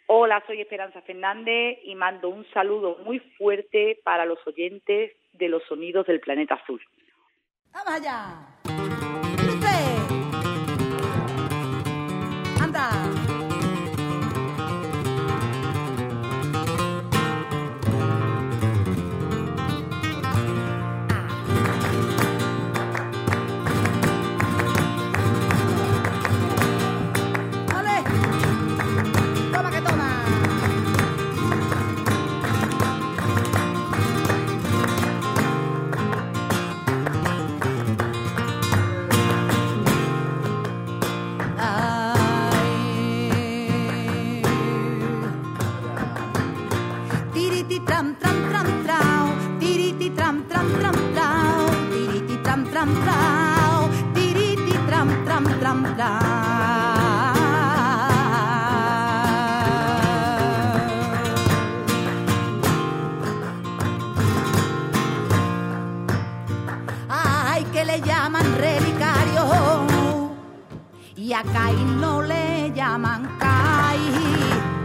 Hola, soy Esperanza Fernández y mando un saludo muy fuerte para los oyentes de los sonidos del planeta azul. ¡Vamos allá! ¡Cruce! ¡Anda! Ay, que le llaman relicario y a Caín no le llaman Caín.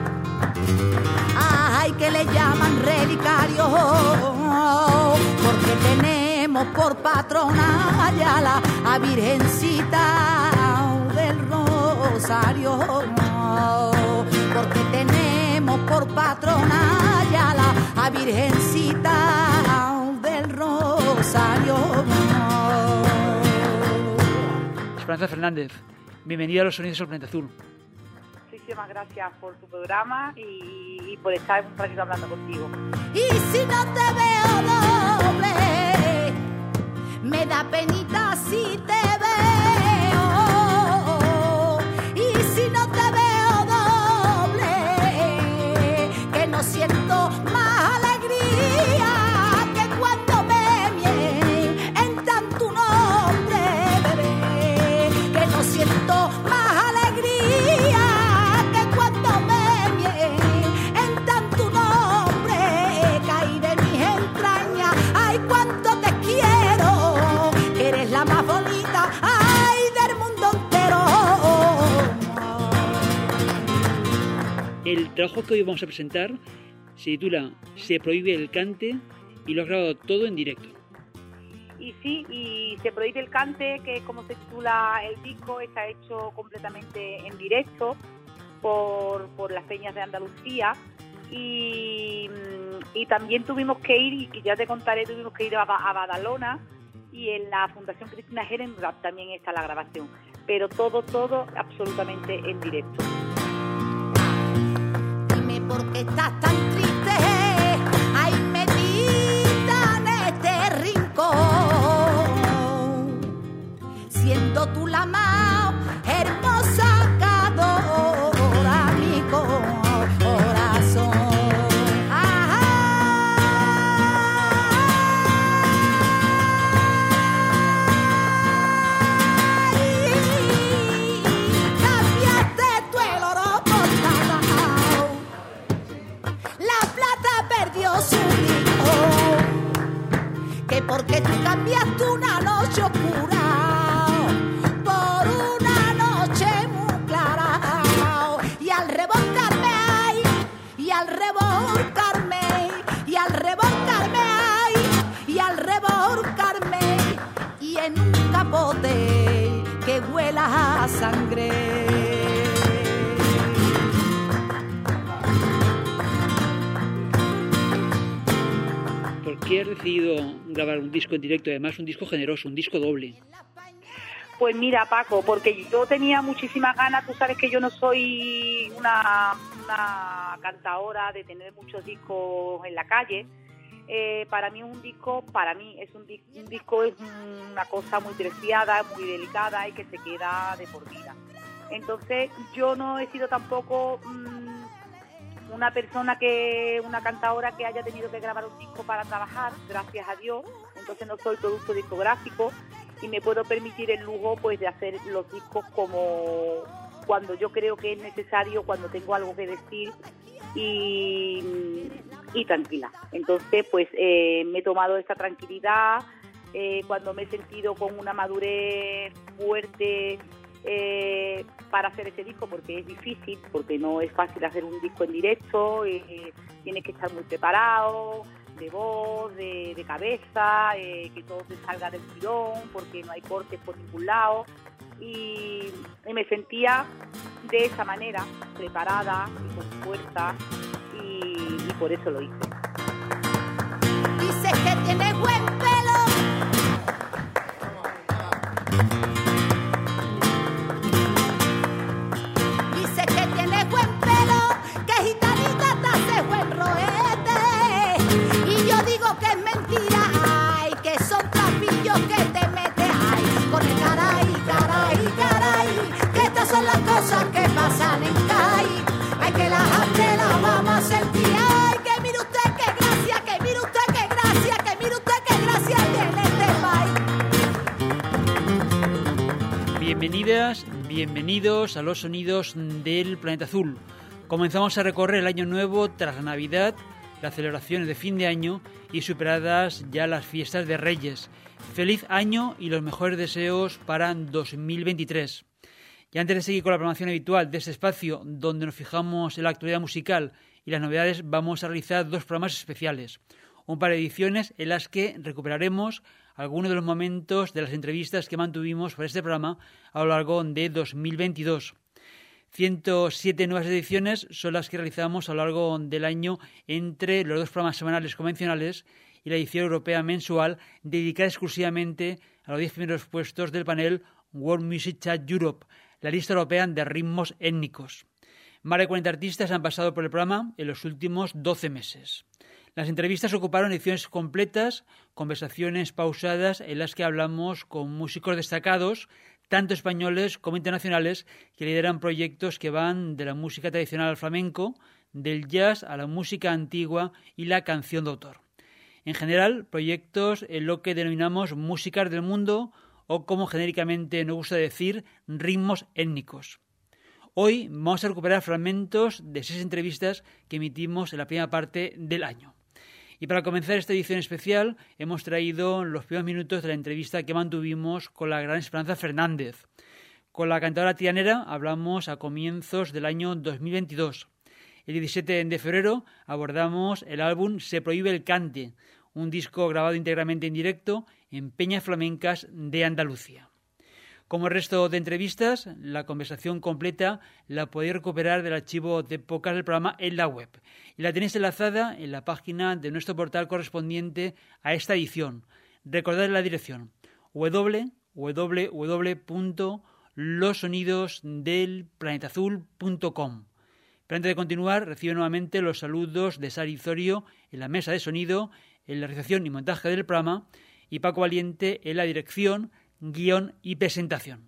Ay, que le llaman relicario porque tenemos por patrona Ayala a Virgencita del Rosario, porque tenemos por patrona Ayala a Virgencita del Rosario. Esperanza Fernández, bienvenida a los sonidos del planeta azul. Muchísimas gracias por tu programa y por estar un ratito hablando contigo. Y si no te veo doble, me da penita si te veo. Y si no te veo doble, que no siento más alegría que cuando me mientan tu nombre, bebé. Que no siento más alegría que cuando me mientan tu nombre. Caí de mis entrañas, ay, cuánto te quiero, que eres la más bonita, ay, del mundo entero. El trabajo que hoy vamos a presentar se titula Se prohíbe el cante y lo has grabado todo en directo. Y sí, y Se prohíbe el cante, que es como se titula el disco, está hecho completamente en directo por las peñas de Andalucía. Y también tuvimos que ir, y ya te contaré, tuvimos que ir a Badalona, y en la Fundación Cristina Herenbrand también está la grabación, pero todo absolutamente en directo. Dime por qué estás tan triste, ay, metida en este rincón, siendo tú la más hermosa que adora mi corazón. Cambiaste tú el oro por plata, la plata perdió su brillo, que porque tú cambiaste una noche oscura por una noche muy clara, y al revolcarme, ay, y al revolcarme, y al revolcarme, ay, y al revolcarme, y en un capote que huela a sangre. ¿Por qué has decidido grabar un disco en directo? Además, un disco generoso, un disco doble. Pues mira, Paco, porque yo tenía muchísimas ganas, tú sabes que yo no soy una cantadora de tener muchos discos en la calle. Para mí un disco es un disco, es una cosa muy preciada, muy delicada y que se queda de por vida. Entonces yo no he sido tampoco una cantadora que haya tenido que grabar un disco para trabajar, gracias a Dios. Entonces no soy producto discográfico y me puedo permitir el lujo pues de hacer los discos como cuando yo creo que es necesario, cuando tengo algo que decir y tranquila. Entonces pues me he tomado esta tranquilidad cuando me he sentido con una madurez fuerte para hacer ese disco, porque es difícil, porque no es fácil hacer un disco en directo, tienes que estar muy preparado, de voz, de cabeza, que todo te salga del tirón, porque no hay cortes por ningún lado, y me sentía de esa manera, preparada y con fuerza, y por eso lo hice. Dices que tienes buen pelo. Dices que tienes buen pelo, que gitanita te hace buen roete. Y yo digo que es mentira, ay, que son trapillos que te metes, ay, con el caray, caray, caray, que estas son las cosas que pasan en CAI. Ay, que la gente la vamos a sentir, ay, que mire usted qué gracia, que mire usted qué gracia, que mire usted qué gracia tiene este país. Bienvenidas, bienvenidos a los sonidos del Planeta Azul. Comenzamos a recorrer el año nuevo tras la Navidad, las celebraciones de fin de año y superadas ya las fiestas de Reyes. Feliz año y los mejores deseos para 2023. Y antes de seguir con la programación habitual de este espacio, donde nos fijamos en la actualidad musical y las novedades, vamos a realizar 2 programas especiales. Un par de ediciones en las que recuperaremos algunos de los momentos de las entrevistas que mantuvimos para este programa a lo largo de 2022. 107 nuevas ediciones son las que realizamos a lo largo del año entre los 2 programas semanales convencionales y la edición europea mensual dedicada exclusivamente a los 10 primeros puestos del panel World Music Chart Europe, la lista europea de ritmos étnicos. Más de 40 artistas han pasado por el programa en los últimos 12 meses. Las entrevistas ocuparon ediciones completas, conversaciones pausadas en las que hablamos con músicos destacados, tanto españoles como internacionales, que lideran proyectos que van de la música tradicional al flamenco, del jazz a la música antigua y la canción de autor. En general, proyectos en lo que denominamos músicas del mundo, o como genéricamente nos gusta decir, ritmos étnicos. Hoy vamos a recuperar fragmentos de 6 entrevistas que emitimos en la primera parte del año. Y para comenzar esta edición especial hemos traído los primeros minutos de la entrevista que mantuvimos con la gran Esperanza Fernández. Con la cantadora tianera hablamos a comienzos del año 2022. El 17 de febrero abordamos el álbum Se prohíbe el cante, un disco grabado íntegramente en directo en Peñas Flamencas de Andalucía. Como el resto de entrevistas, la conversación completa la podéis recuperar del archivo de podcast del programa en la web. Y la tenéis enlazada en la página de nuestro portal correspondiente a esta edición. Recordad la dirección www.losonidosdelplanetazul.com. Pero antes de continuar, recibe nuevamente los saludos de Sari Zorio en la mesa de sonido, en la realización y montaje del programa, y Paco Valiente en la dirección, guión y presentación.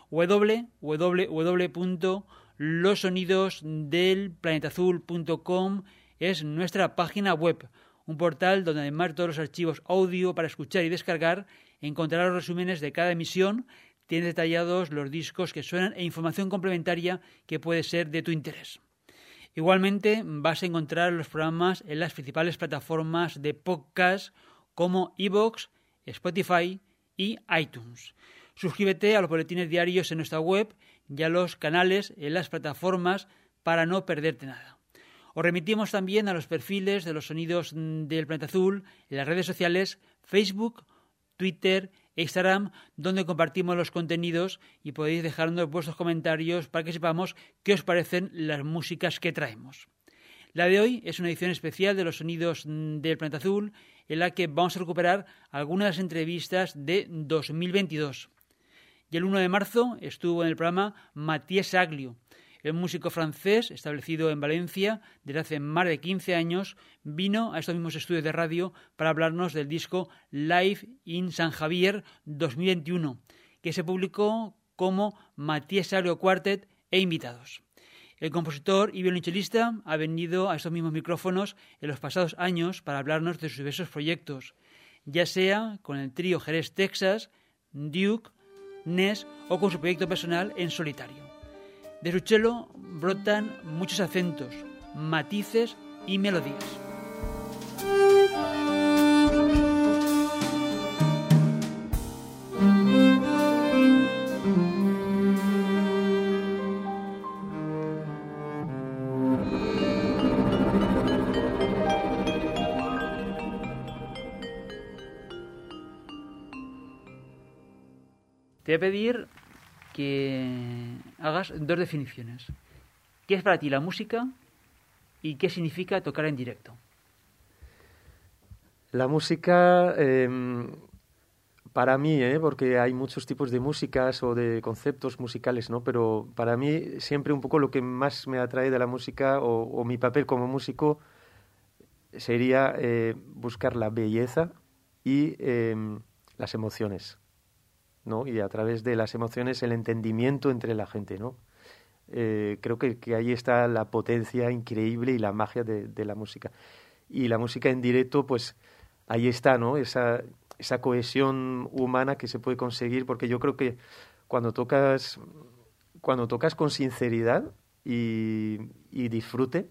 www.losonidosdelplanetazul.com es nuestra página web, un portal donde además de todos los archivos audio para escuchar y descargar, encontrarás los resúmenes de cada emisión, tienes detallados los discos que suenan e información complementaria que puede ser de tu interés. Igualmente vas a encontrar los programas en las principales plataformas de podcast como iVoox, Spotify y iTunes. Suscríbete a los boletines diarios en nuestra web y a los canales en las plataformas para no perderte nada. Os remitimos también a los perfiles de los sonidos del Planeta Azul en las redes sociales Facebook, Twitter e Instagram, donde compartimos los contenidos y podéis dejarnos vuestros comentarios para que sepamos qué os parecen las músicas que traemos. La de hoy es una edición especial de los sonidos del Planeta Azul, en la que vamos a recuperar algunas de las entrevistas de 2022. Y el 1 de marzo estuvo en el programa Matías Aglio, el músico francés establecido en Valencia desde hace más de 15 años, vino a estos mismos estudios de radio para hablarnos del disco Live in San Javier 2021, que se publicó como Matías Aglio Quartet e invitados. El compositor y violonchelista ha venido a estos mismos micrófonos en los pasados años para hablarnos de sus diversos proyectos, ya sea con el trío Jerez Texas, Duke, Ness o con su proyecto personal en solitario. De su cello brotan muchos acentos, matices y melodías. Te voy a pedir que hagas 2 definiciones. ¿Qué es para ti la música y qué significa tocar en directo? La música, para mí, porque hay muchos tipos de músicas o de conceptos musicales, ¿no? Pero para mí siempre un poco lo que más me atrae de la música o mi papel como músico sería buscar la belleza y las emociones, ¿no? Y a través de las emociones el entendimiento entre la gente, ¿no? Creo que ahí está la potencia increíble y la magia de la música. Y la música en directo, pues ahí está, ¿no? Esa cohesión humana que se puede conseguir, porque yo creo que cuando tocas con sinceridad y disfrute,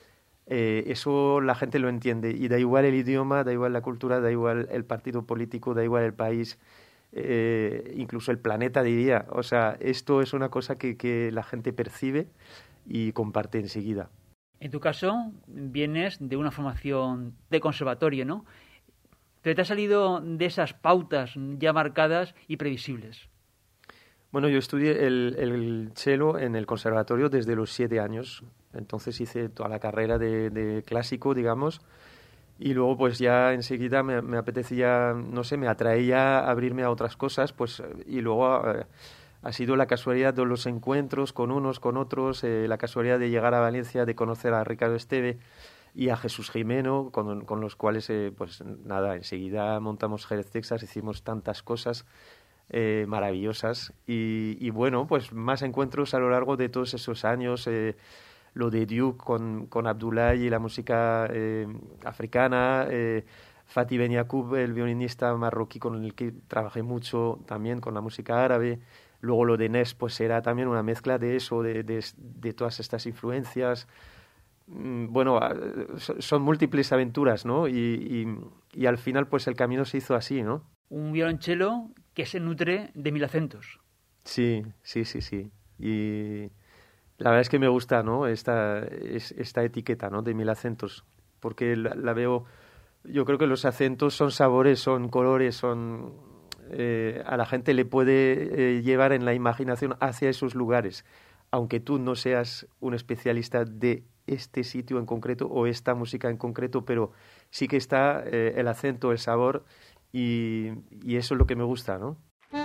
eso la gente lo entiende. Y da igual el idioma, da igual la cultura, da igual el partido político, da igual el país, incluso el planeta, diría. O sea, esto es una cosa que la gente percibe y comparte enseguida. En tu caso, vienes de una formación de conservatorio, ¿no? Pero te has salido de esas pautas ya marcadas y previsibles. Bueno, yo estudié el cello en el conservatorio desde los 7 años. Entonces hice toda la carrera de clásico, digamos. Y luego pues ya enseguida me apetecía, no sé, me atraía a abrirme a otras cosas. Pues y luego ha sido la casualidad de los encuentros con unos, con otros, la casualidad de llegar a Valencia, de conocer a Ricardo Esteve y a Jesús Jimeno, con los cuales, pues nada, enseguida montamos Jerez, Texas, hicimos tantas cosas maravillosas y bueno, pues más encuentros a lo largo de todos esos años, lo de Duke con Abdoulaye y la música africana, Fatih Ben Yacoub, el violinista marroquí con el que trabajé mucho también con la música árabe. Luego lo de Nes, pues era también una mezcla de eso, de todas estas influencias. Bueno, son múltiples aventuras, ¿no? Y al final, pues el camino se hizo así, ¿no? Un violonchelo que se nutre de 1000 acentos. Sí. Y la verdad es que me gusta, ¿no? Esta etiqueta, ¿no? De 1000 acentos, porque la veo. Yo creo que los acentos son sabores, son colores, son a la gente le puede llevar en la imaginación hacia esos lugares, aunque tú no seas un especialista de este sitio en concreto o esta música en concreto, pero sí que está el acento, el sabor y eso es lo que me gusta, ¿no?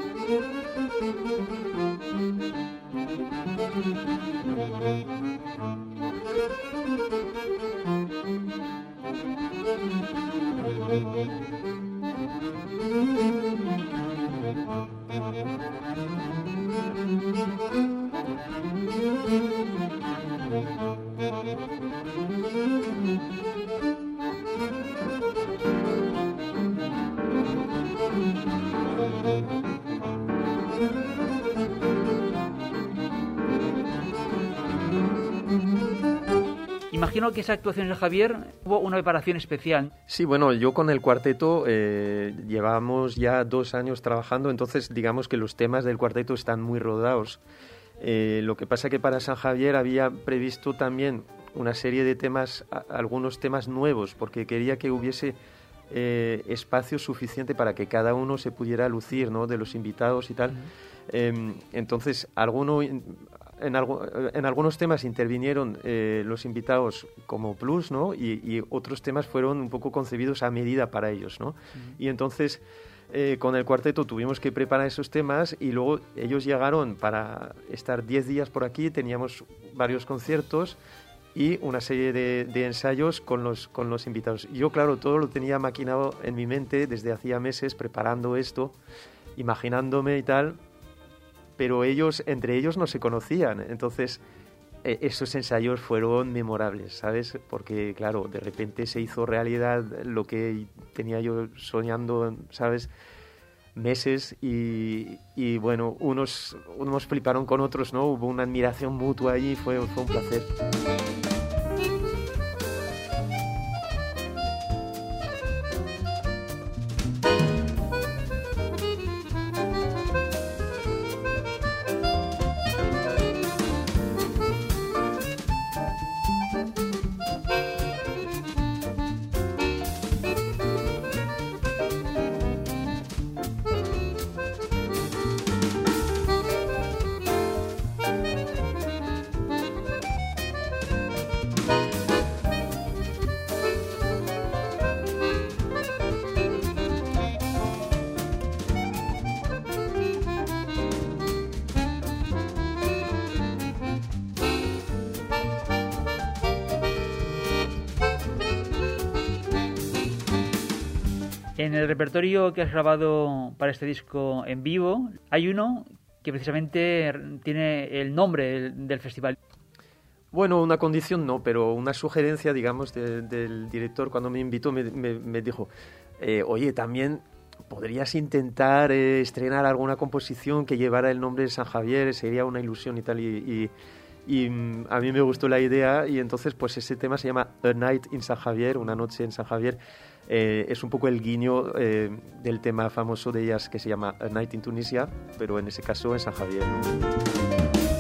Imagino que esa actuación de Javier hubo una preparación especial. Sí, bueno, yo con el cuarteto llevamos ya 2 años trabajando, entonces digamos que los temas del cuarteto están muy rodados. Lo que pasa que para San Javier había previsto también una serie de temas, algunos temas nuevos, porque quería que hubiese espacio suficiente para que cada uno se pudiera lucir, ¿no? De los invitados y tal. Entonces, en algunos temas intervinieron los invitados como plus, ¿no? Y otros temas fueron un poco concebidos a medida para ellos, ¿no? Y entonces con el cuarteto tuvimos que preparar esos temas y luego ellos llegaron para estar 10 días por aquí, teníamos varios conciertos y una serie de ensayos con los invitados. Yo, claro, todo lo tenía maquinado en mi mente desde hacía meses, preparando esto, imaginándome y tal, pero entre ellos no se conocían. Entonces, esos ensayos fueron memorables, ¿sabes? Porque, claro, de repente se hizo realidad lo que tenía yo soñando, ¿sabes? Meses y bueno, unos fliparon con otros, ¿no? Hubo una admiración mutua allí, fue un placer. En el repertorio que has grabado para este disco en vivo, hay uno que precisamente tiene el nombre del festival. Bueno, una condición no, pero una sugerencia, digamos, del director cuando me invitó me dijo, oye, también podrías intentar estrenar alguna composición que llevara el nombre de San Javier, sería una ilusión y tal, y a mí me gustó la idea, y entonces pues ese tema se llama A Night in San Javier, una noche en San Javier. Es un poco el guiño del tema famoso de ellas que se llama A Night in Tunisia, pero en ese caso en San Javier, ¿no?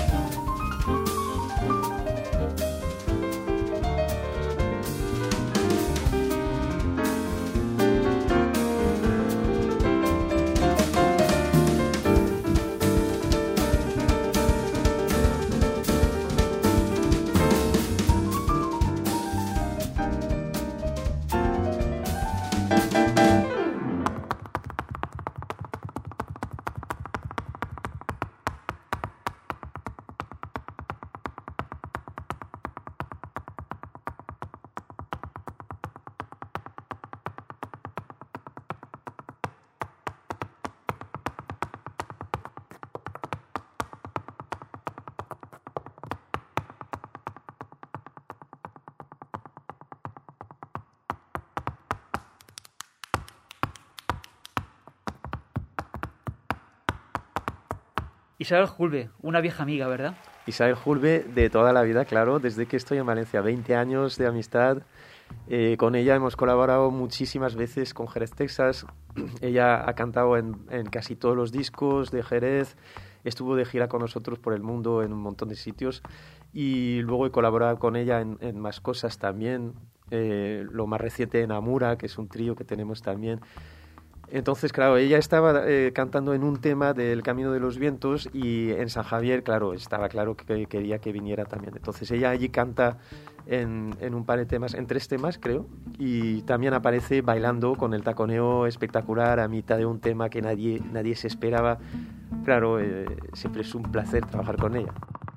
Isabel Julbe, una vieja amiga, ¿verdad? Isabel Julbe de toda la vida, claro, desde que estoy en Valencia, 20 años de amistad. Con ella hemos colaborado muchísimas veces con Jerez, Texas. Ella ha cantado en casi todos los discos de Jerez, estuvo de gira con nosotros por el mundo en un montón de sitios, y luego he colaborado con ella en más cosas también. Lo más reciente en Amura, que es un trío que tenemos también. Entonces, claro, ella estaba cantando en un tema del Camino de los Vientos, y en San Javier, claro, estaba claro que quería que viniera también. Entonces ella allí canta en un par de temas, en 3 temas creo, y también aparece bailando con el taconeo espectacular a mitad de un tema que nadie se esperaba. Claro, siempre es un placer trabajar con ella.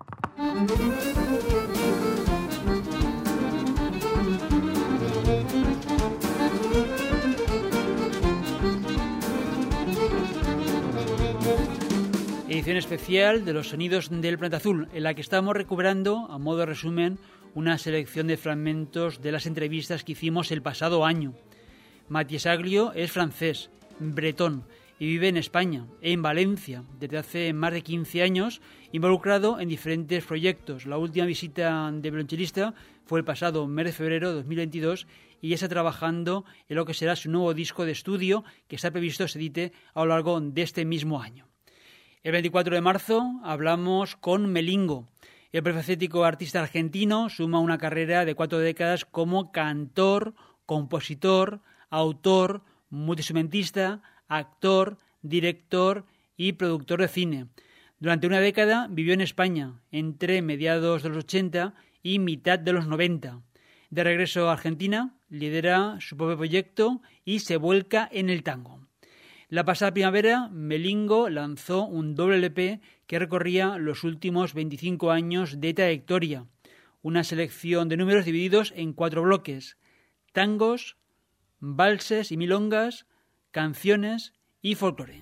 Edición especial de los sonidos del Planeta Azul, en la que estamos recuperando, a modo de resumen, una selección de fragmentos de las entrevistas que hicimos el pasado año. Matías Aglio es francés, bretón, y vive en España, en Valencia, desde hace más de 15 años, involucrado en diferentes proyectos. La última visita de violonchelista fue el pasado mes de febrero de 2022, y ya está trabajando en lo que será su nuevo disco de estudio, que está previsto se edite a lo largo de este mismo año. El 24 de marzo hablamos con Melingo. El polifacético artista argentino suma una carrera de 4 décadas como cantor, compositor, autor, multiinstrumentista, actor, director y productor de cine. Durante una década vivió en España, entre mediados de los 80 y mitad de los 90. De regreso a Argentina, lidera su propio proyecto y se vuelca en el tango. La pasada primavera, Melingo lanzó un doble LP que recorría los últimos 25 años de trayectoria. Una selección de números divididos en 4 bloques: tangos, valses y milongas, canciones y folclore.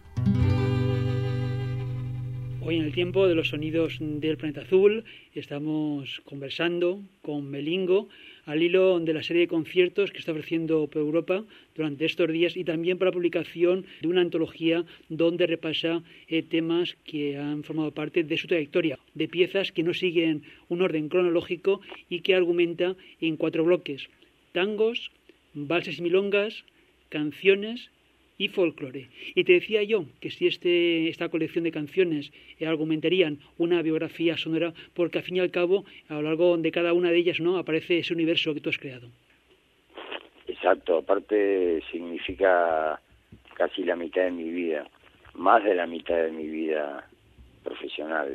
Hoy, en el tiempo de los sonidos del Planeta Azul, estamos conversando con Melingo al hilo de la serie de conciertos que está ofreciendo por Europa durante estos días, y también para la publicación de una antología donde repasa temas que han formado parte de su trayectoria, de piezas que no siguen un orden cronológico y que argumenta en 4 bloques: tangos, valses y milongas, canciones y folclore. Y te decía yo que si esta colección de canciones argumentarían una biografía sonora, porque al fin y al cabo, a lo largo de cada una de ellas, ¿no?, aparece ese universo que tú has creado. Exacto, aparte significa casi la mitad de mi vida, más de la mitad de mi vida profesional,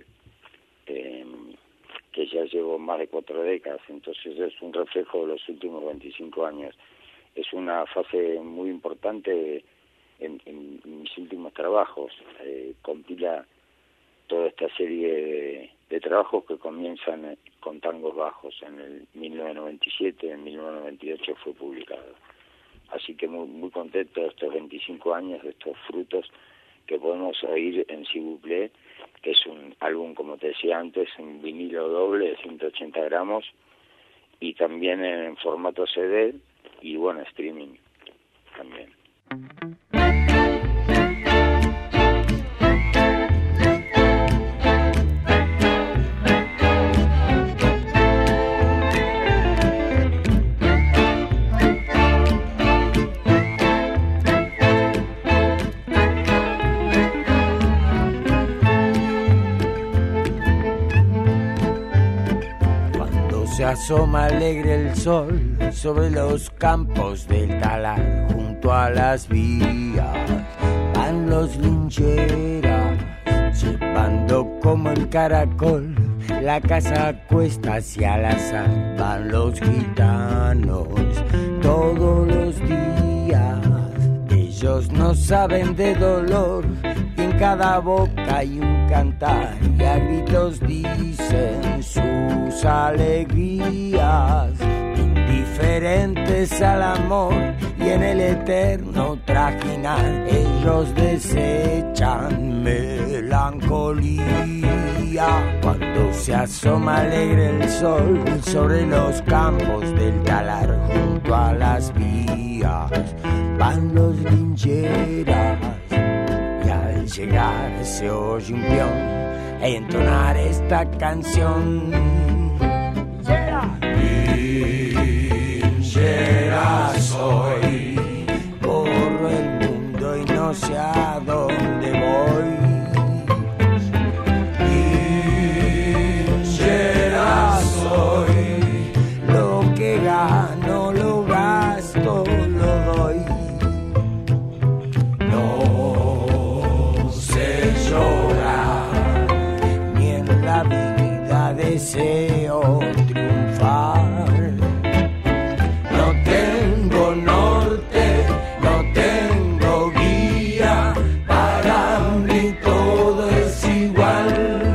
que ya llevo más de 4 décadas, entonces es un reflejo de los últimos 25 años. Es una fase muy importante en mis últimos trabajos. Compila toda esta serie de trabajos que comienzan con tangos bajos en el 1997, en 1998 fue publicado. Así que muy, muy contento de estos 25 años, de estos frutos que podemos oír en S'il vous plaît, que es un álbum, como te decía antes, en vinilo doble de 180 gramos y también en formato CD y bueno, streaming también. Se asoma alegre el sol sobre los campos del talar, junto a las vías van los lincheras, llevando como el caracol la casa a cuestas y al azar. Van los gitanos todos los días, ellos no saben de dolor, y en cada boca hay un cantar, y a gritos dicen sus alegrías, indiferentes al amor y en el eterno trajinar, ellos desechan melancolía. Cuando se asoma alegre el sol sobre los campos del talar, junto a las vías van los lincheras, y al llegar se oye un peón e entonar esta canción. Linchera soy, corro el mundo y no sé a dónde voy. Linchera soy, lo que gano lo gasto, lo doy. No sé llorar, ni en la vida deseo triunfar. No tengo norte, no tengo guía, para mí todo es igual.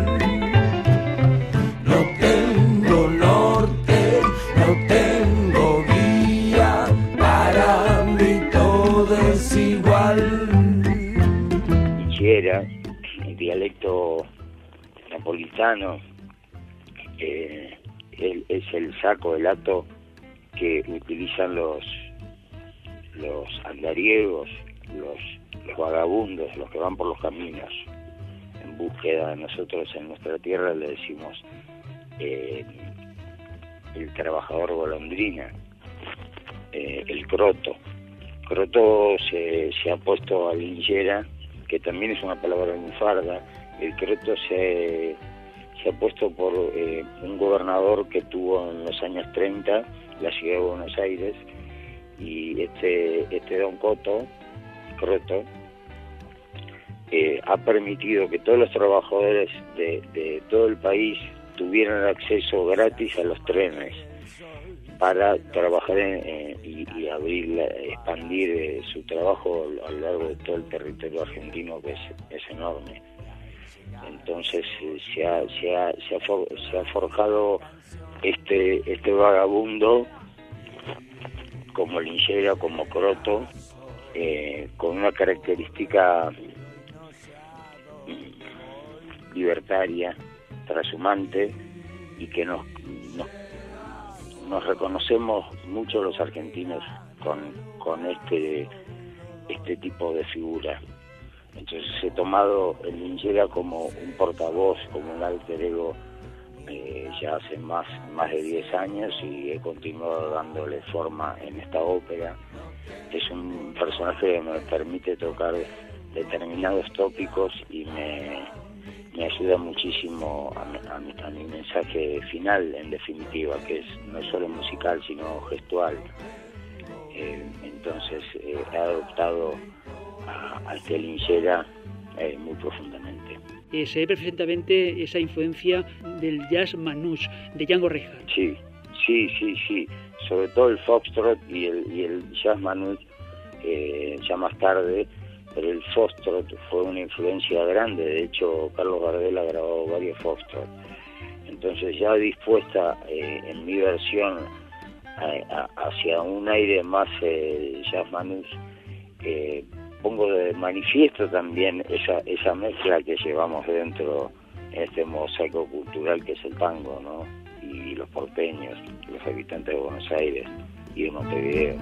No tengo norte, no tengo guía, para mí todo es igual. Linchera, el dialecto napolitano, es el saco, el hato que utilizan los andariegos, los vagabundos, los que van por los caminos en búsqueda. Nosotros en nuestra tierra le decimos el trabajador golondrina, el croto. Croto se ha puesto a linchera, que también es una palabra lunfarda. El croto se ha puesto por un gobernador que tuvo en los años 30 la ciudad de Buenos Aires, y este Don Croto ha permitido que todos los trabajadores de todo el país tuvieran acceso gratis a los trenes para trabajar y expandir su trabajo a lo largo de todo el territorio argentino, que es enorme. Entonces se ha forjado este vagabundo como linchera, como croto, con una característica libertaria, trashumante, y que nos reconocemos mucho los argentinos con este tipo de figura. Entonces he tomado el linchera como un portavoz, como un alter ego, ya hace más de 10 años, y he continuado dándole forma en esta ópera. Es un personaje que me permite tocar determinados tópicos y me ayuda muchísimo a mi mensaje final, en definitiva, que es no solo musical sino gestual. Entonces he adoptado a este linchera muy profundamente. Se ve perfectamente esa influencia del jazz manouche de Django Reinhardt. Sí, sobre todo el foxtrot y el jazz manouche, ya más tarde, pero el foxtrot fue una influencia grande. De hecho, Carlos Gardel ha grabado varios foxtrot. Entonces, ya dispuesta en mi versión hacia un aire más jazz manús, pongo de manifiesto también esa mezcla que llevamos dentro en este mosaico cultural que es el tango, ¿no? Y los porteños, los habitantes de Buenos Aires y de Montevideo.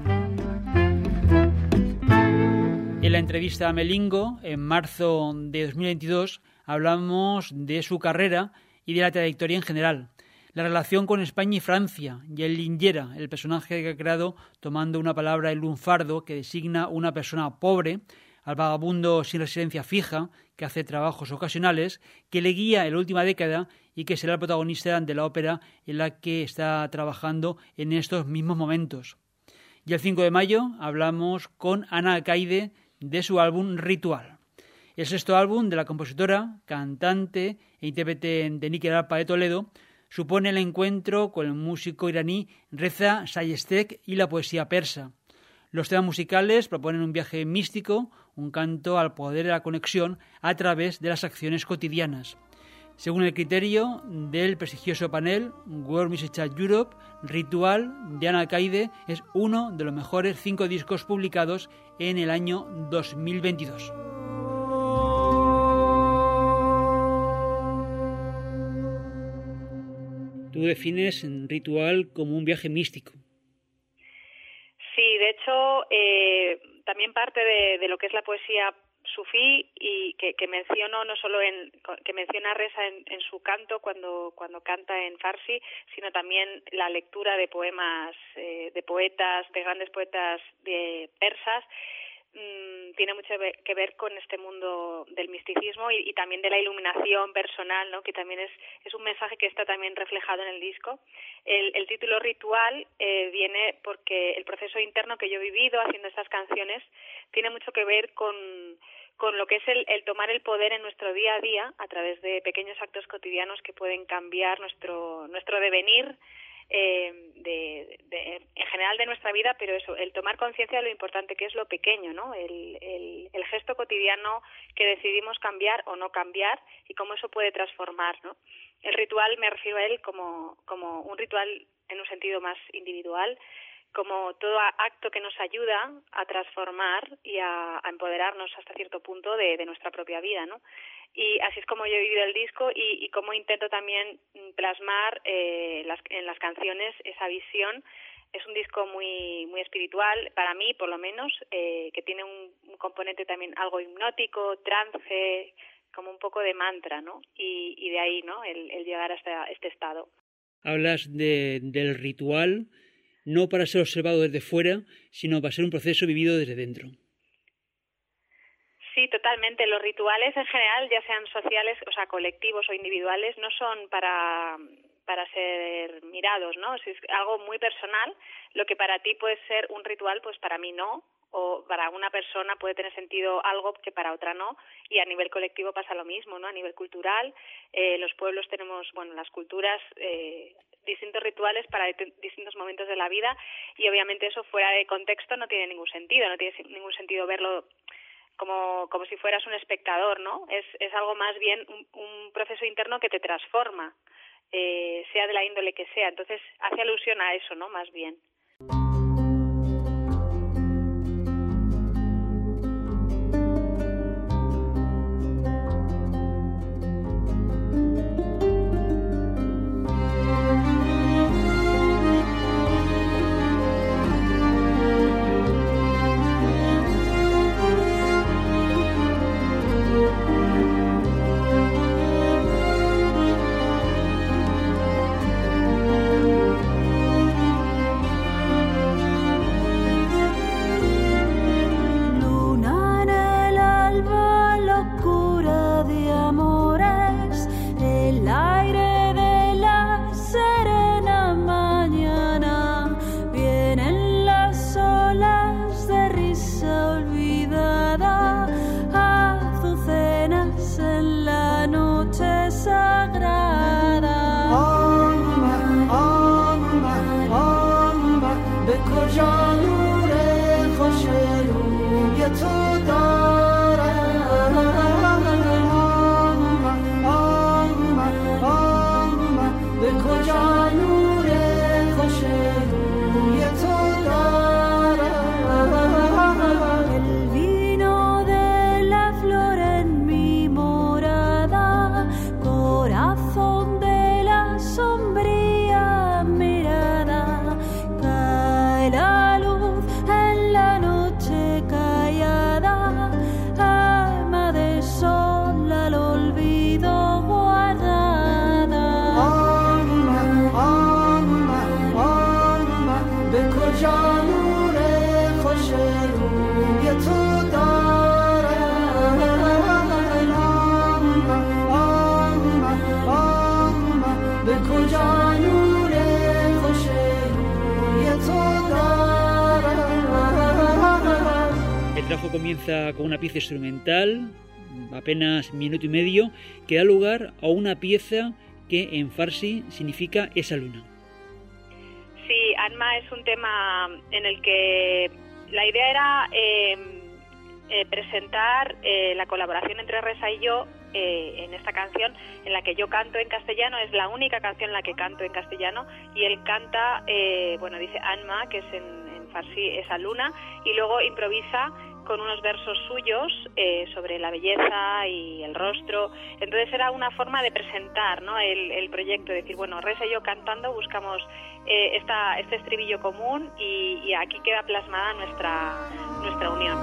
En la entrevista a Melingo, en marzo de 2022, hablamos de su carrera y de la trayectoria en general, la relación con España y Francia, y el Linguera, el personaje que ha creado tomando una palabra el lunfardo que designa una persona pobre, al vagabundo sin residencia fija, que hace trabajos ocasionales, que le guía en la última década y que será el protagonista de la ópera en la que está trabajando en estos mismos momentos. Y el 5 de mayo hablamos con Ana Alcaide de su álbum Ritual. El sexto álbum de la compositora, cantante e intérprete de Níquel Arpa de Toledo supone el encuentro con el músico iraní Reza Sayestek y la poesía persa. Los temas musicales proponen un viaje místico, un canto al poder de la conexión a través de las acciones cotidianas. Según el criterio del prestigioso panel World Music Chart Europe, Ritual de Ana Alcaide es uno de los mejores 5 discos publicados en el año 2022. Tú defines Ritual como un viaje místico. Sí, de hecho, también parte de lo que es la poesía sufí y que menciono no solo que menciona Reza en su canto cuando canta en farsi, sino también la lectura de poemas de poetas, de grandes poetas persas. Tiene mucho que ver con este mundo del misticismo y también de la iluminación personal, ¿no? Que también es un mensaje que está también reflejado en el disco. El título Ritual viene porque el proceso interno que yo he vivido haciendo estas canciones tiene mucho que ver con lo que es el tomar el poder en nuestro día a día a través de pequeños actos cotidianos que pueden cambiar nuestro devenir en general de nuestra vida, pero eso, el tomar conciencia de lo importante que es lo pequeño, ¿no? El gesto cotidiano que decidimos cambiar o no cambiar y cómo eso puede transformar, ¿no? El ritual, me refiero a él como un ritual en un sentido más individual, como todo acto que nos ayuda a transformar y a empoderarnos hasta cierto punto de nuestra propia vida, ¿no? Y así es como yo he vivido el disco y cómo intento también plasmar en las canciones esa visión. Es un disco muy muy espiritual, para mí por lo menos, que tiene un componente también algo hipnótico, trance, como un poco de mantra, ¿no? Y de ahí, ¿no? El llegar hasta este estado. Hablas del ritual, no para ser observado desde fuera, sino para ser un proceso vivido desde dentro. Sí, totalmente. Los rituales en general, ya sean sociales, o sea, colectivos o individuales, no son para ser mirados, ¿no? Es algo muy personal. Lo que para ti puede ser un ritual, pues para mí no. O para una persona puede tener sentido algo que para otra no. Y a nivel colectivo pasa lo mismo, ¿no? A nivel cultural, los pueblos tenemos, bueno, las culturas, distintos rituales para distintos momentos de la vida. Y obviamente eso fuera de contexto no tiene ningún sentido. No tiene ningún sentido verlo como si fueras un espectador, ¿no? Es algo más bien un proceso interno que te transforma, sea de la índole que sea. Entonces hace alusión a eso, ¿no? Más bien. El trabajo comienza con una pieza instrumental, apenas minuto y medio, que da lugar a una pieza que en farsi significa esa luna. Sí, Anma es un tema en el que la idea era presentar la colaboración entre Reza y yo en esta canción en la que yo canto en castellano. Es la única canción en la que canto en castellano y él canta, dice Anma, que es en farsi esa luna, y luego improvisa con unos versos suyos sobre la belleza y el rostro. Entonces era una forma de presentar, ¿no?, el proyecto, decir, bueno, Reza y yo cantando buscamos este estribillo común y aquí queda plasmada nuestra unión.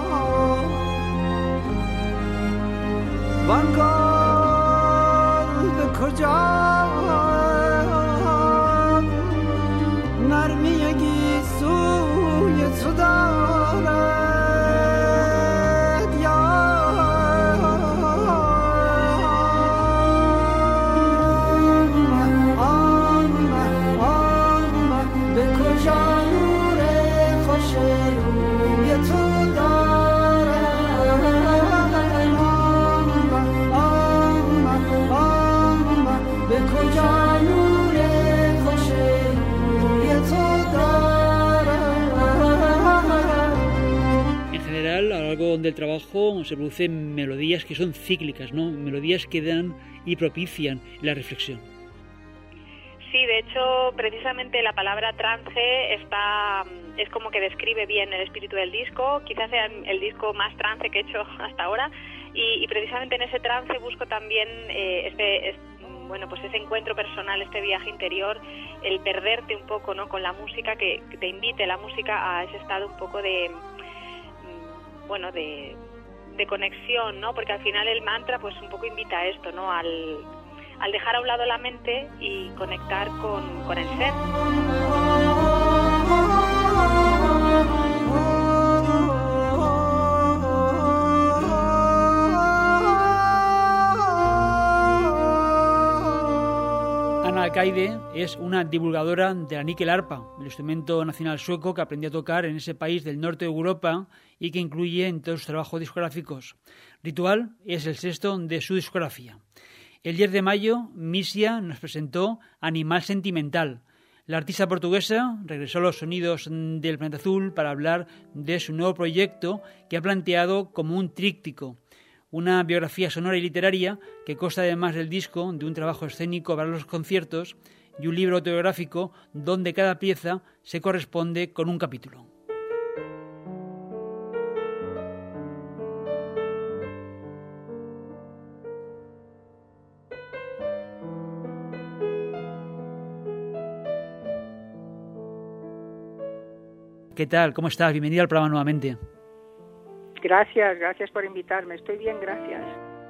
Del trabajo se producen melodías que son cíclicas, ¿no? Melodías que dan y propician la reflexión. Sí, de hecho, precisamente la palabra trance es como que describe bien el espíritu del disco. Quizás sea el disco más trance que he hecho hasta ahora, y precisamente en ese trance busco también ese encuentro personal, este viaje interior, el perderte un poco, ¿no?, con la música, que te invite la música a ese estado un poco de conexión, ¿no? Porque al final el mantra pues un poco invita a esto, ¿no?, al dejar a un lado la mente y conectar con el ser. Anna Akaide es una divulgadora de la níquel-arpa, el instrumento nacional sueco que aprendió a tocar en ese país del norte de Europa y que incluye en todos sus trabajos discográficos. Ritual es el sexto de su discografía. El 10 de mayo, Misia nos presentó Animal Sentimental. La artista portuguesa regresó a los sonidos del Planeta Azul para hablar de su nuevo proyecto que ha planteado como un tríptico, una biografía sonora y literaria que consta además del disco de un trabajo escénico para los conciertos y un libro autobiográfico donde cada pieza se corresponde con un capítulo. ¿Qué tal? ¿Cómo estás? Bienvenida al programa nuevamente. Gracias por invitarme. Estoy bien, gracias.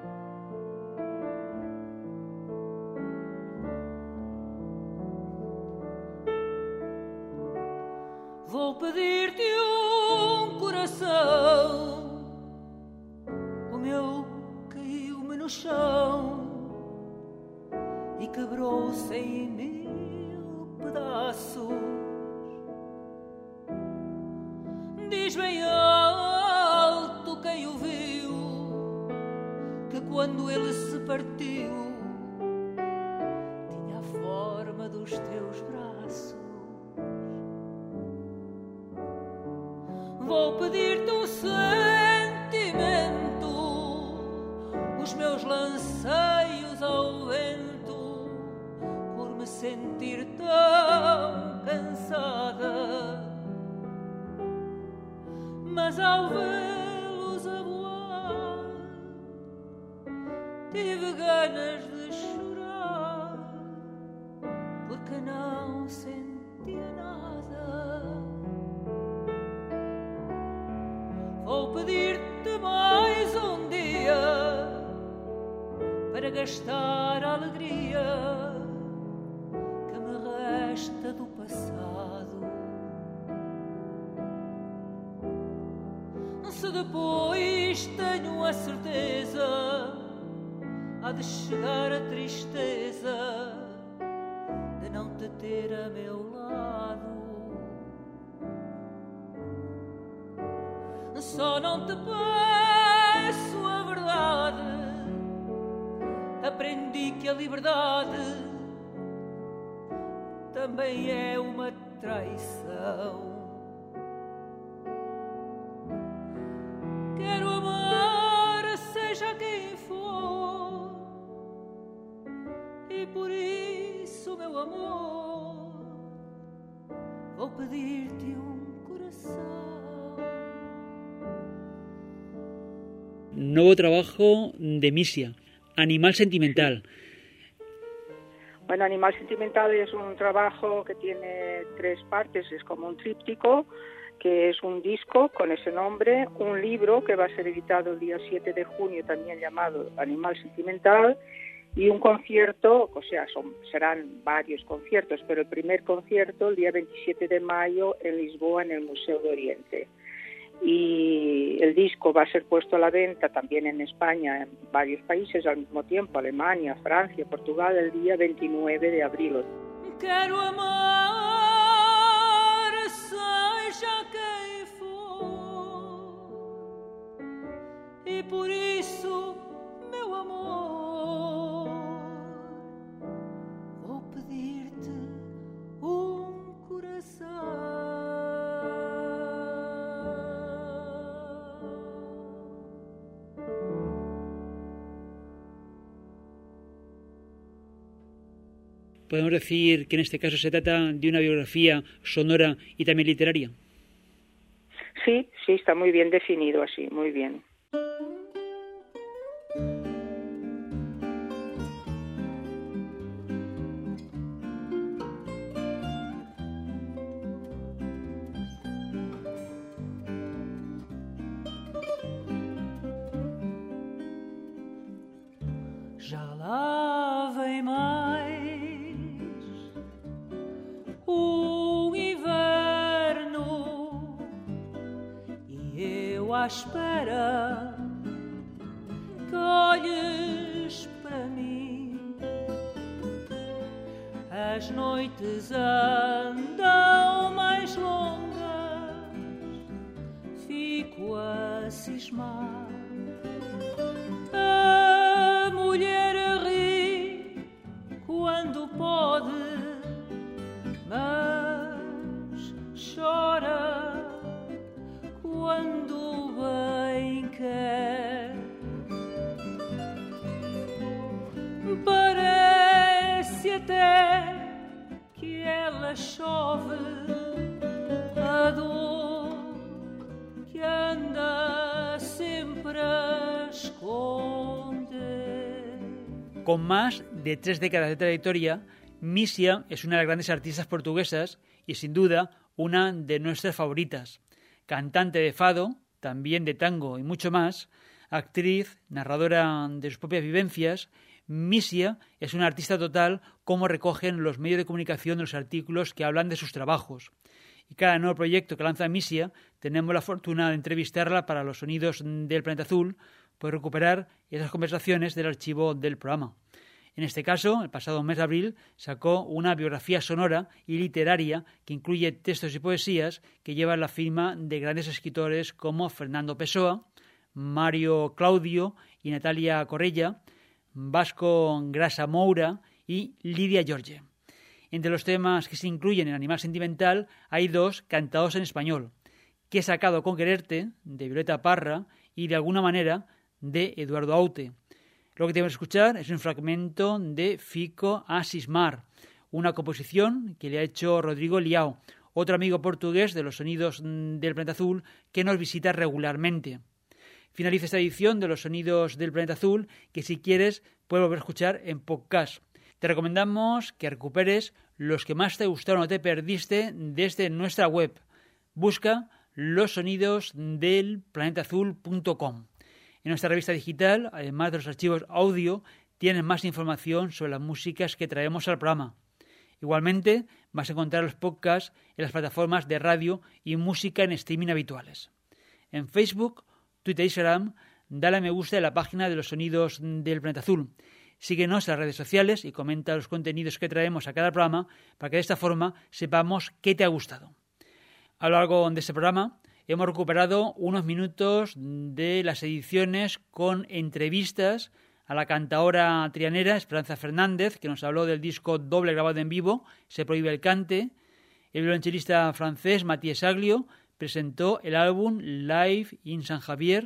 Vou pedir-te coração, o meu caiu-me no chão e quebrou-se em 1000 pedaços. Diz bem alto quem o viu, que quando ele se partiu tinha a forma dos teus braços. Vou pedir-te um sentimento, os meus lanceios ao vento, por me sentir tão cansada. Mas ao vê-los a voar, tive ganas de chorar, porque não sentia nada. Vou pedir-te mais um dia para gastar a alegria que me resta do passado. se depois tenho a certeza, há de chegar a tristeza de não te ter a meu lado. Só não te peço a verdade, aprendi que a liberdade também é uma traição. Quero amar seja quem for, e por isso, meu amor, vou pedir-te coração. Nuevo trabajo de Misia, Animal Sentimental. Bueno, Animal Sentimental es un trabajo que tiene 3 partes, es como un tríptico, que es un disco con ese nombre, un libro que va a ser editado el día 7 de junio, también llamado Animal Sentimental, y un concierto, o sea, serán varios conciertos, pero el primer concierto el día 27 de mayo en Lisboa, en el Museo de Oriente. Y el disco va a ser puesto a la venta también en España, en varios países al mismo tiempo, Alemania, Francia, Portugal, el día 29 de abril. Quero amar, seja quem for, e por isso, meu amor, vou pedir-te coração. ¿Podemos decir que en este caso se trata de una biografía sonora y también literaria? Sí, está muy bien definido así, muy bien. Já lá vem mais um inverno e eu à espera que olhes para mim. As noites andam mais longas, fico a cismar. A mulher ri quando pode, mas chora quando bem quer. Parece até que ela chove a dor que anda sempre a esconder. Con más de 3 décadas de trayectoria, Misia es una de las grandes artistas portuguesas y sin duda una de nuestras favoritas. Cantante de fado, también de tango y mucho más, actriz, narradora de sus propias vivencias, Misia es una artista total, como recogen los medios de comunicación de los artículos que hablan de sus trabajos. Y cada nuevo proyecto que lanza Misia tenemos la fortuna de entrevistarla para los sonidos del Planeta Azul, por recuperar esas conversaciones del archivo del programa. En este caso, el pasado mes de abril, sacó una biografía sonora y literaria que incluye textos y poesías que llevan la firma de grandes escritores como Fernando Pessoa, Mario Claudio y Natalia Correia, Vasco Grasa Moura y Lidia Jorge. Entre los temas que se incluyen en Animal Sentimental hay 2 cantados en español, Que he sacado con quererte, de Violeta Parra, y De alguna manera, de Eduardo Aute. Lo que tenemos que escuchar es un fragmento de Fico a Cismar, una composición que le ha hecho Rodrigo Liao, otro amigo portugués de los sonidos del Planeta Azul que nos visita regularmente. Finaliza esta edición de los sonidos del Planeta Azul, que si quieres puedes volver a escuchar en podcast. Te recomendamos que recuperes los que más te gustaron o te perdiste desde nuestra web. Busca los sonidos del planetaazul.com. En nuestra revista digital, además de los archivos audio, tienes más información sobre las músicas que traemos al programa. Igualmente, vas a encontrar los podcasts en las plataformas de radio y música en streaming habituales. En Facebook Twitter e Instagram, dale a me gusta en la página de los Sonidos del Planeta Azul. Síguenos en las redes sociales y comenta los contenidos que traemos a cada programa para que de esta forma sepamos qué te ha gustado. A lo largo de este programa hemos recuperado unos minutos de las ediciones con entrevistas a la cantaora trianera Esperanza Fernández, que nos habló del disco doble grabado en vivo, Se prohíbe el cante. El violonchelista francés Mathieu Aglio presentó el álbum Live in San Javier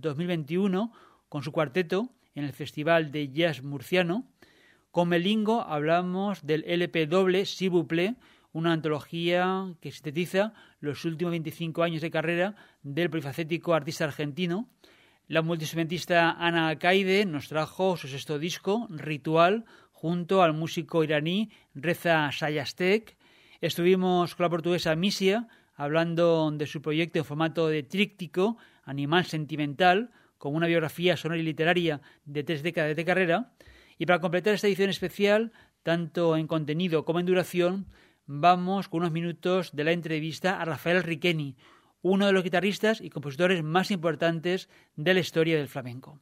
2021 con su cuarteto en el Festival de Jazz Murciano. Con Melingo hablamos del LP doble S'il vous plaît, una antología que sintetiza los últimos 25 años de carrera del polifacético artista argentino. La multiinstrumentista Ana Akaide nos trajo su sexto disco, Ritual, junto al músico iraní Reza Sayastek. Estuvimos con la portuguesa Misia hablando de su proyecto en formato de tríptico, Animal Sentimental, con una biografía sonora y literaria de 3 décadas de carrera. Y para completar esta edición especial, tanto en contenido como en duración, vamos con unos minutos de la entrevista a Rafael Riqueni, uno de los guitarristas y compositores más importantes de la historia del flamenco.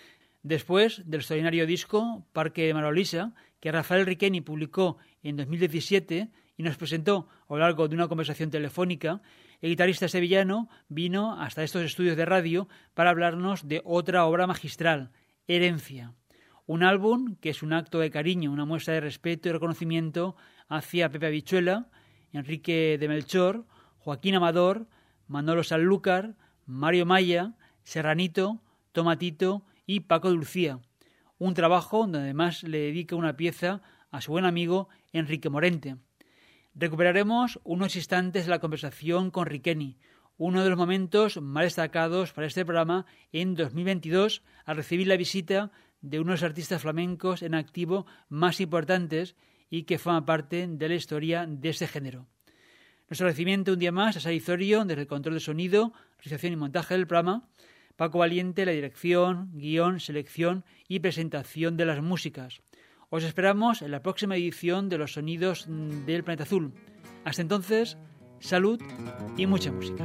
Después del extraordinario disco Parque de María Luisa, que Rafael Riqueni publicó en 2017 y nos presentó a lo largo de una conversación telefónica, el guitarrista sevillano vino hasta estos estudios de radio para hablarnos de otra obra magistral, Herencia. Un álbum que es un acto de cariño, una muestra de respeto y reconocimiento hacia Pepe Habichuela, Enrique de Melchor, Joaquín Amador, Manolo Sanlúcar, Mario Maya, Serranito, Tomatito y Paco de Lucía. Un trabajo donde además le dedica una pieza a su buen amigo Enrique Morente. Recuperaremos unos instantes de la conversación con Riqueni, uno de los momentos más destacados para este programa en 2022, al recibir la visita de uno de los artistas flamencos en activo más importantes y que forma parte de la historia de este género. Nuestro recibimiento un día más a Sari Zorio, desde el control de sonido, realización y montaje del programa, Paco Valiente, la dirección, guión, selección y presentación de las músicas. Os esperamos en la próxima edición de Los Sonidos del Planeta Azul. Hasta entonces, salud y mucha música.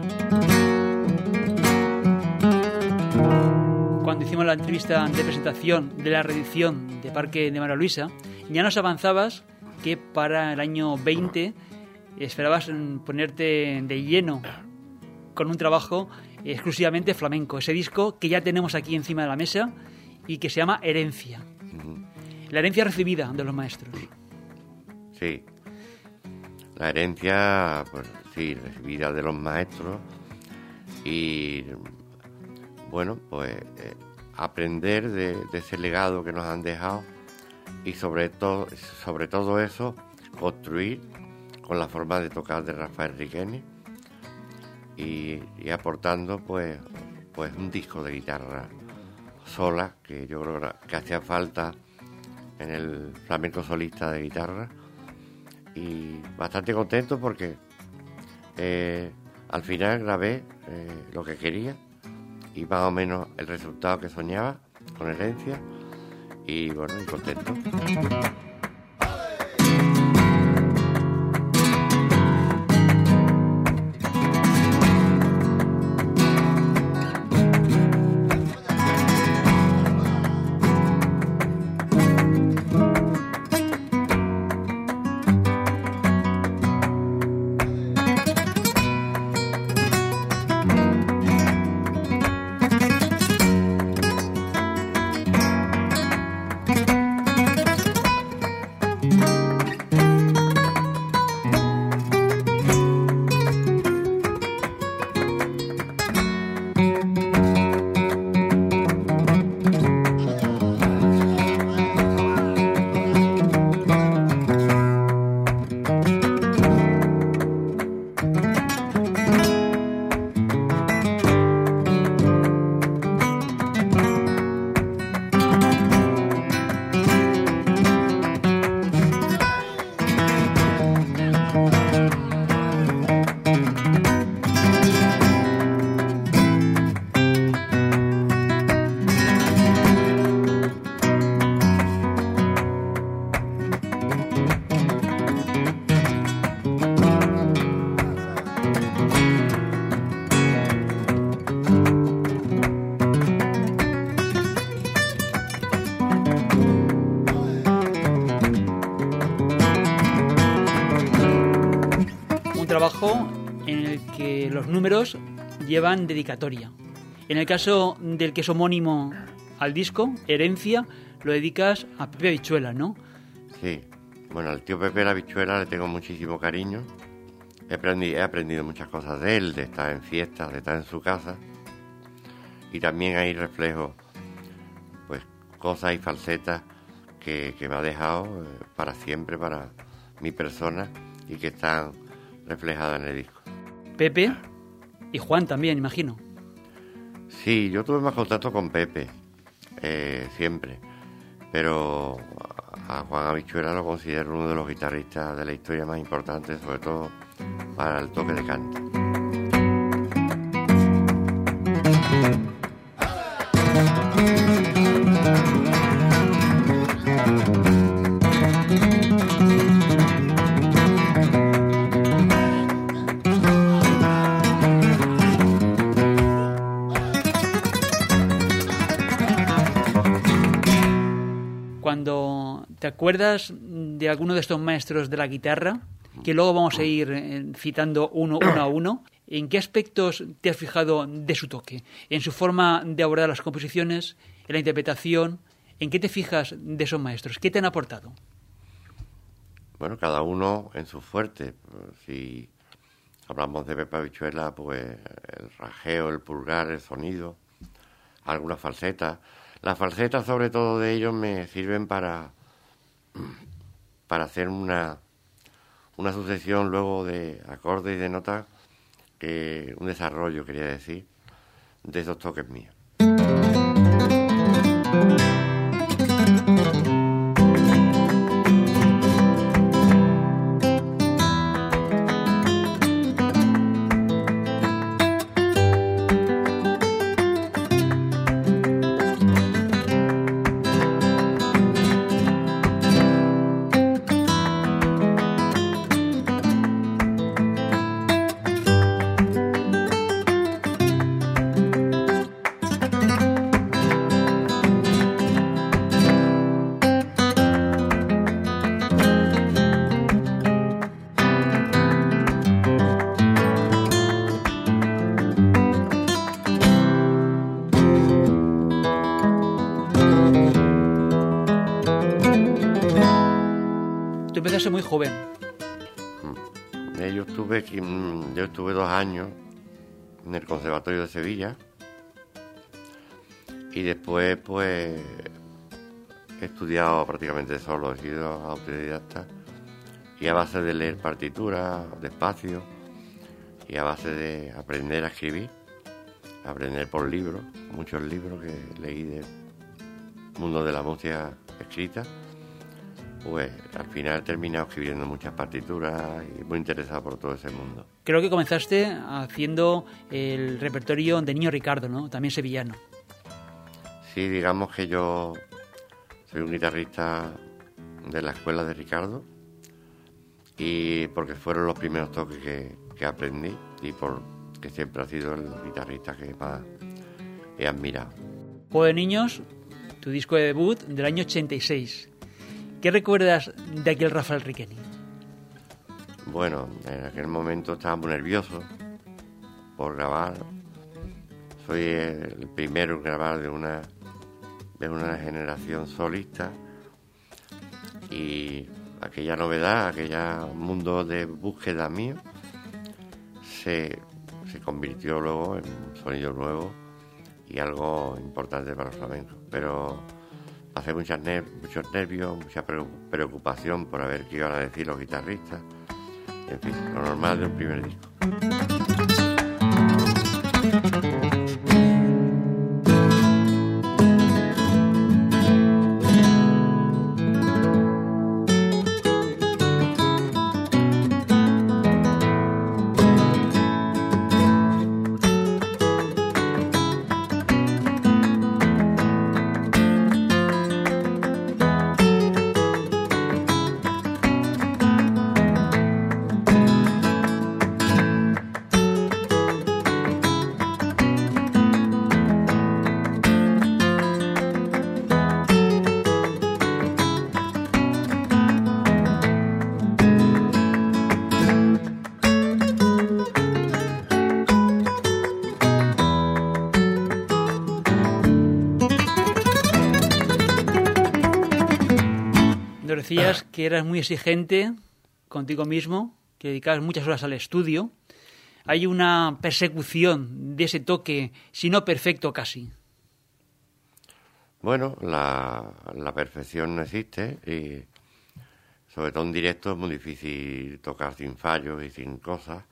Cuando hicimos la entrevista de presentación de la reedición de Parque de María Luisa, ya nos avanzabas que para el año 20 esperabas ponerte de lleno con un trabajo exclusivamente flamenco. Ese disco que ya tenemos aquí encima de la mesa y que se llama Herencia. La herencia recibida de los maestros. Sí. La herencia, pues sí, recibida de los maestros. Y bueno, pues aprender de ese legado que nos han dejado y sobre todo eso, construir con la forma de tocar de Rafael Riqueni y aportando pues un disco de guitarra sola, que yo creo que hacía falta en el flamenco solista de guitarra, y bastante contento porque al final grabé lo que quería y más o menos el resultado que soñaba con Herencia, y bueno, y contento. trabajo en el que los números llevan dedicatoria. En el caso del que es homónimo al disco, Herencia, lo dedicas a Pepe Habichuela, ¿no? Sí. Bueno, al tío Pepe la Habichuela le tengo muchísimo cariño. He aprendido muchas cosas de él, de estar en fiestas, de estar en su casa. Y también hay reflejos, pues cosas y falsetas que me ha dejado para siempre, para mi persona, y que están reflejadas en el disco. Pepe y Juan también, imagino. Sí, yo tuve más contacto con Pepe, siempre, pero a Juan Habichuela lo considero uno de los guitarristas de la historia más importantes, sobre todo para el toque de canto. Cuando te acuerdas de alguno de estos maestros de la guitarra, que luego vamos a ir citando uno a uno, ¿en qué aspectos te has fijado de su toque? ¿En su forma de abordar las composiciones? ¿En la interpretación? ¿En qué te fijas de esos maestros? ¿Qué te han aportado? Bueno, cada uno en su fuerte. Si hablamos de Pepe Habichuela, pues el rajeo, el pulgar, el sonido, algunas falsetas. Las falsetas, sobre todo de ellos, me sirven para hacer una sucesión luego de acordes y de notas, un desarrollo, quería decir, de esos toques míos. Tú empezaste muy joven. Yo estuve 2 años en el Conservatorio de Sevilla y después pues he estudiado prácticamente solo, he sido autodidacta y a base de leer partituras despacio y a base de aprender a escribir, aprender por libros, muchos libros que leí del mundo de la música escrita, pues al final he terminado escribiendo muchas partituras y muy interesado por todo ese mundo. Creo que comenzaste haciendo el repertorio de Niño Ricardo, ¿no? También sevillano. Sí, digamos que yo soy un guitarrista de la escuela de Ricardo y porque fueron los primeros toques que aprendí y porque siempre ha sido el guitarrista que más he admirado. Juego de Niños, tu disco de debut del año 86. ¿Qué recuerdas de aquel Rafael Riqueni? Bueno, en aquel momento estaba muy nervioso por grabar. Soy el primero en grabar de una generación solista y aquella novedad, aquel mundo de búsqueda mío se convirtió luego en un sonido nuevo y algo importante para el flamenco. Pero pasé muchos nervios, mucha preocupación por ver qué iban a decir los guitarristas. En fin, lo normal de un primer disco. decías que eras muy exigente contigo mismo, que dedicabas muchas horas al estudio. Hay una persecución de ese toque, si no perfecto casi. Bueno, la perfección no existe y sobre todo en directo es muy difícil tocar sin fallos y sin cosas,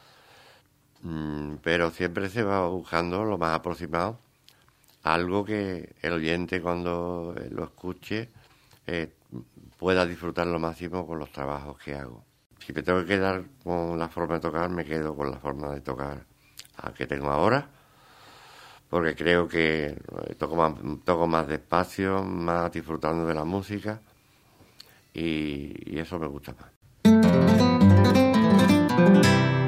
pero siempre se va buscando lo más aproximado, algo que el oyente cuando lo escuche pueda disfrutar lo máximo con los trabajos que hago. Si me tengo que quedar con la forma de tocar, me quedo con la forma de tocar que tengo ahora, porque creo que toco más despacio, más disfrutando de la música, y eso me gusta más.